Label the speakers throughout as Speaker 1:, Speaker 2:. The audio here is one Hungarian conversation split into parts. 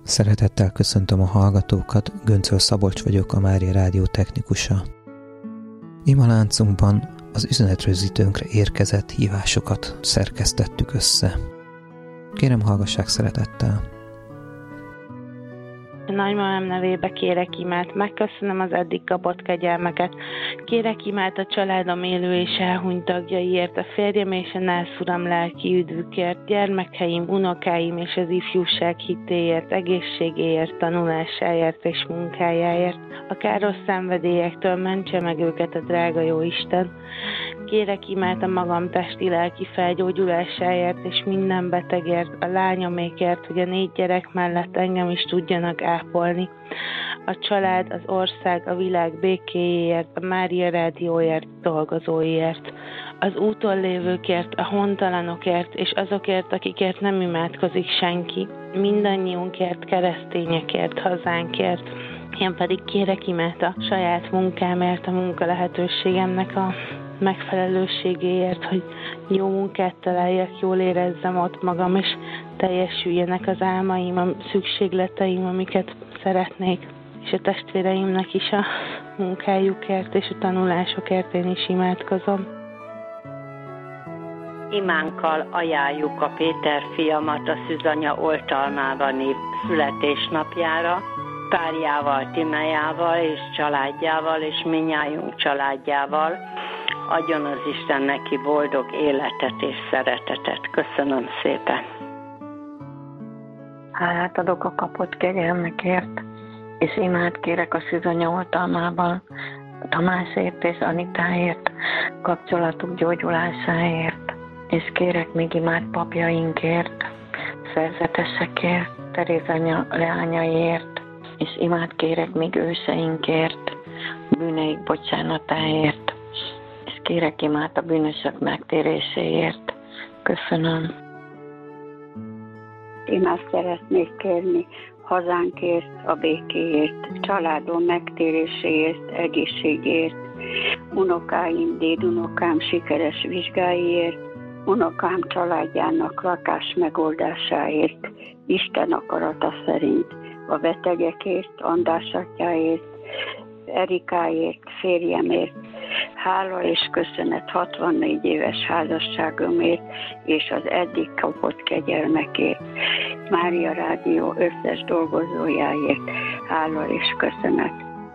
Speaker 1: Szeretettel köszöntöm a hallgatókat, Göncöl Szabolcs vagyok, a Mária Rádió technikusa. Imaláncunkban az üzenetrögzítőnkre érkezett hívásokat szerkesztettük össze. Kérem, hallgassák szeretettel!
Speaker 2: Nagymamám nevébe kérek imát, megköszönöm az eddig kapott kegyelmeket. Kérek imát a családom élő és elhunyt tagjaiért, a férjem és a nászúram lelki üdvükért, gyermekeim, unokáim és az ifjúság hitéért, egészségéért, tanulásáért és munkájáért. A káros szenvedélyektől mentse meg őket a drága jó Isten. Kérek imát a magam testi-lelki felgyógyulásáért és minden betegért, a lányomékért, hogy a 4 gyerek mellett engem is tudjanak ápolni. A család, az ország, a világ békéjéért, a Mária Rádióért, dolgozóiért. Az úton lévőkért, a hontalanokért és azokért, akikért nem imádkozik senki. Mindannyiunkért, keresztényekért, hazánkért. Én pedig kérek imát a saját munkámért, a munka lehetőségemnek a megfelelőségéért, hogy jó munkát találjak, jól érezzem ott magam, és teljesüljenek az álmaim, a szükségleteim, amiket szeretnék, és a testvéreimnek is a munkájukért és a tanulásokért én is imádkozom.
Speaker 3: Imánkkal ajánljuk a Péter fiamat a Szűzanya oltalmában születésnapjára, párjával, Tímeával és családjával, és mindnyájunk családjával. Adjon az Isten neki boldog életet és szeretetet. Köszönöm szépen.
Speaker 4: Hálát adok a kapott kegyelmekért, és imát kérek a Szűzanya oltalmában Tamásért és Anitáért, kapcsolatuk gyógyulásáért, és kérek még imát papjainkért, szerzetesekért, Teréz leányaiért, és imát kérek még őseinkért, bűneik bocsánatáért, és kérek imát a bűnösök megtéréséért. Köszönöm.
Speaker 5: Imát szeretnék kérni hazánkért, a békéért, családom megtéréséért, egészségért, unokáim, dédunokám sikeres vizsgáiért, unokám családjának lakás megoldásáért, Isten akarata szerint, a betegekért, András atyáért, Erikáért, férjemért, hála és köszönet 64 éves házasságomért és az eddig kapott kegyelmekért. Mária Rádió összes dolgozójáért, hála és köszönet.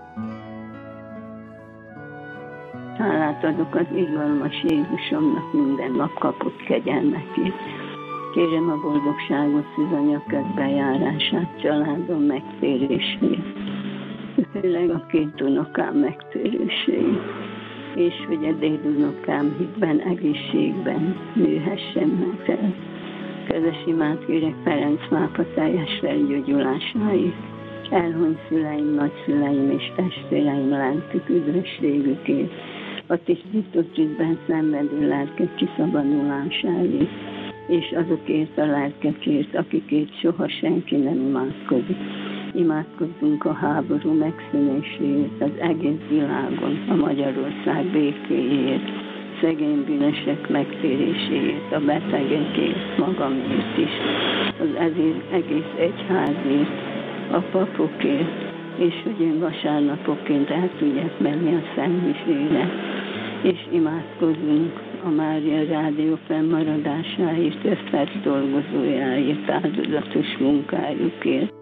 Speaker 6: Hálát adok az irgalmas Jézusomnak minden nap kapott kegyelmekért. Kérem a boldogságot, Szűzanya közbenjárását, családom megtérését, főleg a 2 unokám megtéréséét, és hogy a dédunokám hitben, egészségben nőhessen meg el. Közös imát kérek Ferenc pápa teljes felgyógyulásáért, elhunyt szüleim, nagyszüleim és testvéreim lelkük üdvösségükért, a tisztított hitben szenvedő lelkek kiszabadulásáért, és azokért a lelkekért, akikért soha senki nem imádkozik. Imádkozzunk a háború megszűnéséért, az egész világon, a Magyarország békéjéért, szegény bűnösek megtéréséért, a betegekért, magamért is, az egész egyházért, a papokért, és hogy én vasárnapoként el tudjak menni a Szentmisére, és imádkozzunk a Mária Rádió fennmaradásáért, összes dolgozójáért, áldozatos munkájukért.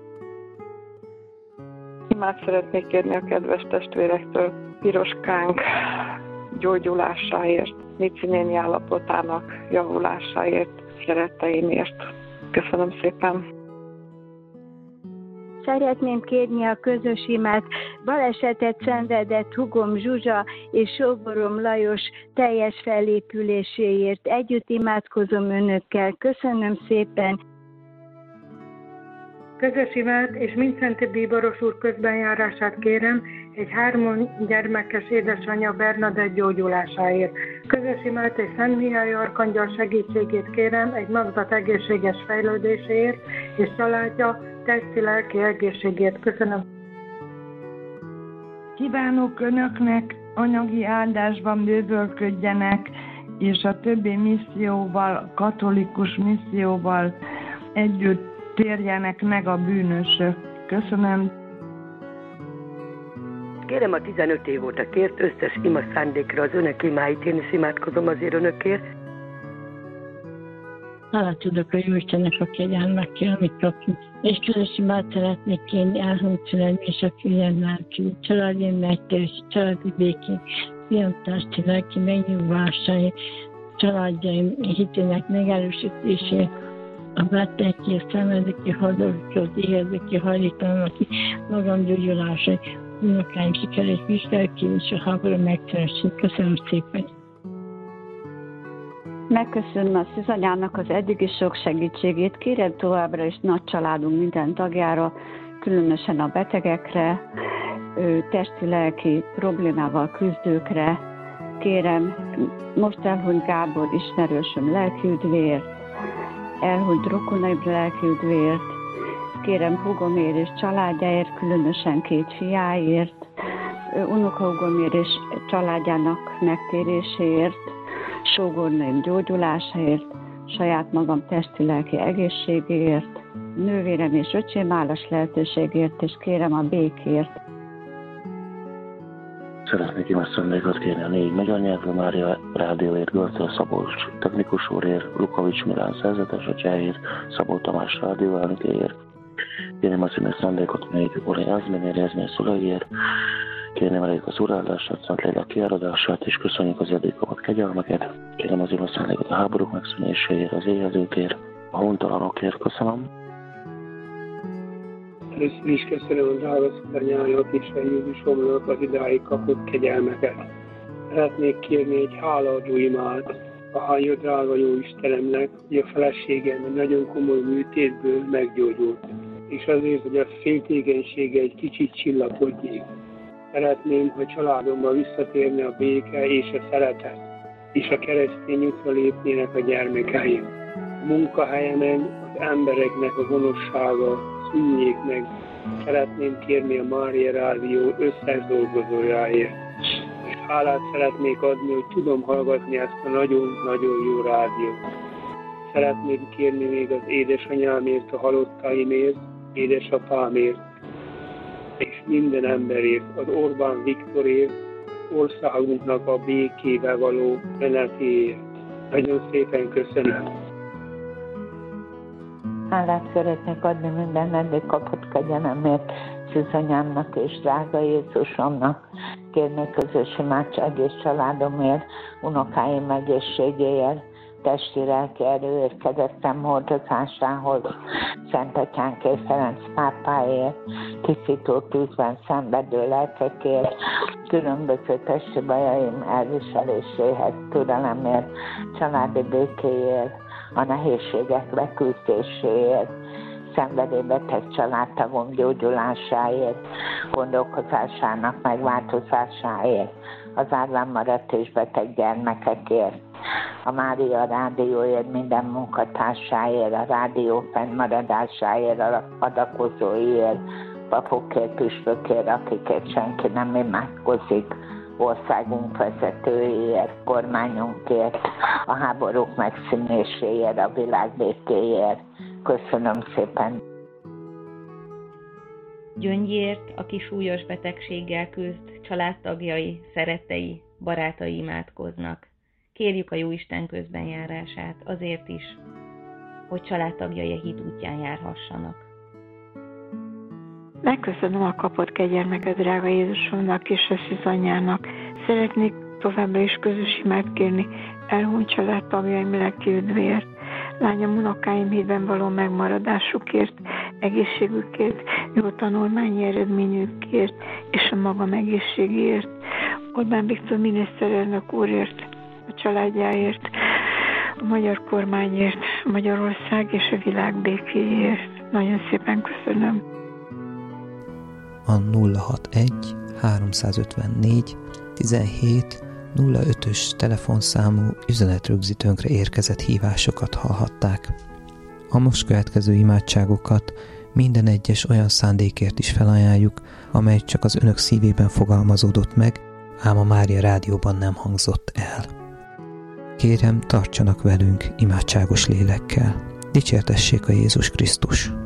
Speaker 7: Imát szeretnék kérni a kedves testvérektől Piroskánk gyógyulásáért, Nici néni állapotának javulásáért, szeretteimért. Köszönöm szépen!
Speaker 8: Szeretném kérni a közös imát balesetet szenvedett húgom Zsuzsa és sógorom Lajos teljes felépüléséért. Együtt imádkozom önökkel. Köszönöm szépen!
Speaker 9: Közös imát és Mindszenty bíboros úr közbenjárását kérem egy 3 gyermekes édesanyja Bernadett gyógyulásáért. Közös imát és Szent Mihály arkangyal segítségét kérem egy magzat egészséges fejlődéséért és családja testi-lelki egészségét. Köszönöm.
Speaker 10: Kívánok önöknek anyagi áldásban bővölködjenek, és a többi misszióval, katolikus misszióval együtt térjenek meg a bűnösök. Köszönöm.
Speaker 11: Kérem a 15 év óta kért összes ima szándékra az önök imáit, én is imádkozom azért önökért.
Speaker 6: Hálát tudok a Jóistennek a kegyelmekkel, amit kapjuk. És közös imát szeretnék kérni elhunyt szüleim és a külön lelkű, családi megtérés, családi békén, fiamtársi lelki megnyugvásáért, családjaim hitének megerősítését, a betegek, szenvedőki, haldokról, éhezőki, hajléktalanok, magam gyógyulásai, unokáim sikeres vizsgálóként és a háború megszeresség. Köszönöm szépen!
Speaker 12: Megköszönöm a Szűzanyának az eddigi sok segítségét. Kérem továbbra is nagy családunk minden tagjára, különösen a betegekre, testi-lelki problémával küzdőkre. Kérem, most elhunyt Gábor ismerősöm lelkiüdvért, elhunyt rokonaim lelkiüdvért. Kérem húgomért és családjáért, különösen 2 fiáért, unokahúgomért és családjának megtéréséért, sógornaim gyógyulásáért, saját magam testi-lelki egészségéért, nővérem és öcsém állas lehetőségért, és kérem a békért.
Speaker 13: Szeretnék imádszándékot kérni a 4 magyar nyelvű Mária Rádióért, Görcöl Szabolcs technikus úrért, Lukovics Milán szerzetes atyáért, Szabó Tamás rádióelnökéért. Kérném a színes szándékot 4 Olaj Ázménér, Jászmény szülőjéért. Kérném elég az urállását, Szent Lélek kiáradását, és köszönjük az eddig kapott kegyelmeket. Kérem az imádszándékot a háborúk megszűnéséért, az éhezőkért, a hontalanokért. Köszönöm.
Speaker 14: Először is köszönöm a drága Szűzanyának és a Jézusomnak az idáig kapott kegyelmeket. Szeretnék kérni egy hálaadó imát a hálya drága jó Istenemnek, hogy a feleségem egy nagyon komoly műtétből meggyógyult, és azért, hogy a féltékenysége egy kicsit csillapodjék. Szeretném, hogy családomba visszatérne a béke és a szeretet, és a keresztény útra lépnének a gyermekeim. A munkahelyemen az embereknek a gonoszsága szűnjék meg. Szeretném kérni a Mária Rádió összes dolgozójáért. És hálát szeretnék adni, hogy tudom hallgatni ezt a nagyon-nagyon jó rádiót. Szeretném kérni még az édesanyámért, a halottaimért, édesapámért, és minden emberért, az Orbán Viktorért, országunknak a békével való menetéért. Nagyon szépen köszönöm.
Speaker 15: Hálát szeretnék adni minden eddig kapott kegyelemért, Szűzanyámnak és drága Jézusomnak. Kérnék közös imádság és családomért, unokáim egészségéért, testi-lelki erőért, kegyetlen hordozásához, Szent Atyánkért, Ferenc pápáért, tisztító tűzben szenvedő lelkekért, különböző testi bajaim elviseléséhez, türelemért, családi békéért, a nehézségek leküzdéséért, szenvedélybeteg családtagom gyógyulásáért, gondolkozásának megváltozásáért, az árván maradt és beteg gyermekekért, a Mária Rádióért, minden munkatársáért, a rádió fennmaradásáért, a adakozóiért, papokért, püspökért, akikért senki nem imádkozik, országunk vezetőiért, kormányunkért, a háborúk megszűnéséért, a világ békéért. Köszönöm szépen!
Speaker 16: Gyöngyért, aki súlyos betegséggel küzd, családtagjai, szerettei, barátai imádkoznak. Kérjük a Jóisten közbenjárását azért is, hogy családtagjai hit útján járhassanak.
Speaker 17: Megköszönöm a kapott kegyelmeket drága Jézusomnak és a Szűzanyának. Szeretnék továbbra is közös imát kérni elhunyt családtagjaim lelki üdvéért, lányom, unokáim hitben való megmaradásukért, egészségükért, jó tanulmányi eredményükért és a magam egészségéért, Orbán Viktor miniszterelnök úrért, a családjáért, a magyar kormányért, Magyarország és a világ békéért. Nagyon szépen köszönöm.
Speaker 1: A 061 354 17 05-ös telefonszámú üzenetrögzítőnkre érkezett hívásokat hallhatták. A most következő imádságokat minden egyes olyan szándékért is felajánljuk, amely csak az önök szívében fogalmazódott meg, ám a Mária Rádióban nem hangzott el. Kérem, tartsanak velünk imádságos lélekkel. Dicsértessék a Jézus Krisztus!